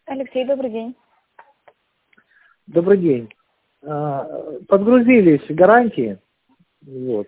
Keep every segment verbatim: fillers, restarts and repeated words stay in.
Алексей, добрый день. Добрый день. Подгрузились гарантии. Вот.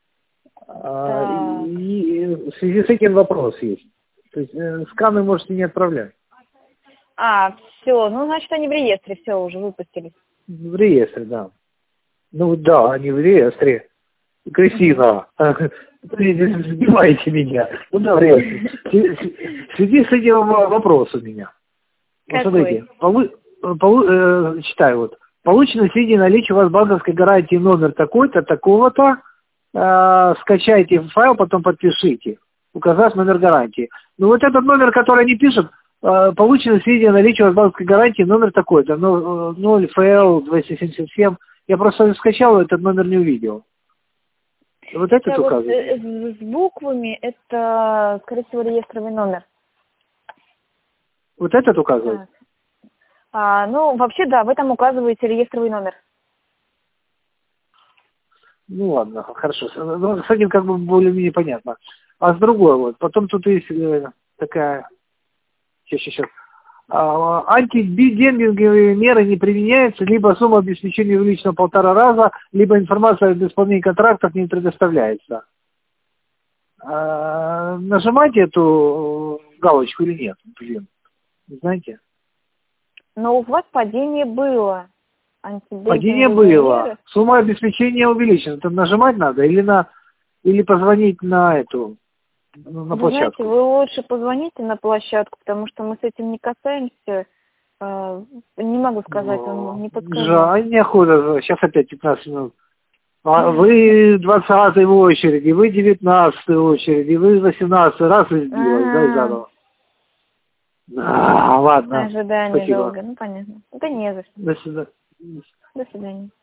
Так. И в связи с этим вопрос есть. То есть сканы можете не отправлять. А, все, ну, значит, они в реестре, все, уже выпустились. В реестре, да. Ну да, они в реестре. Кристина, вы сбиваете меня. Ну да, в реестре. В связи с этим вопрос у меня. Вот смотрите, Какой? полу, полу, э, читаю вот. Получено сведения о наличии у вас банковской гарантии номер такой-то, такого-то. Э, скачайте файл, потом подпишите, указав номер гарантии. Ну вот этот номер, который они пишут, э, получено сведения о наличии у вас банковской гарантии номер такой-то, ноль эф эл двести семьдесят семь. Я просто скачал, этот номер не увидел. Вот этот Это вот указывает? э, с, с буквами, это, скорее всего, реестровый номер. Вот этот указывает? Так. А, ну, вообще, да, вы там указываете реестровый номер. Ну ладно, хорошо. Ну, с этим как бы более-менее понятно. А с другой вот, потом тут есть э, такая, сейчас, сейчас, а, антидемпинговые меры не применяются, либо сумма обеспечения увеличена в полтора раза, либо информация об исполнении контрактов не предоставляется. А, нажимайте эту галочку или нет? Блин, не знаете? Но у вас падение было. Падение Антидемпинговые было. меры. Сумма обеспечения увеличена. Там нажимать надо или на или позвонить на эту на Вы знаете, площадку? вы лучше позвоните на площадку, потому что мы с этим не касаемся. Э, Не могу сказать, вам Ну, не подскажу. жаль, неохота. Сейчас опять пятнадцать минут. А вы двадцатый в очереди, вы девятнадцатый в очереди, вы восемнадцатый раз и сбилась, да, и А, заново. А, ладно. ожидание Спасибо. долго, ну понятно. Да не за что. До свидания. До свидания.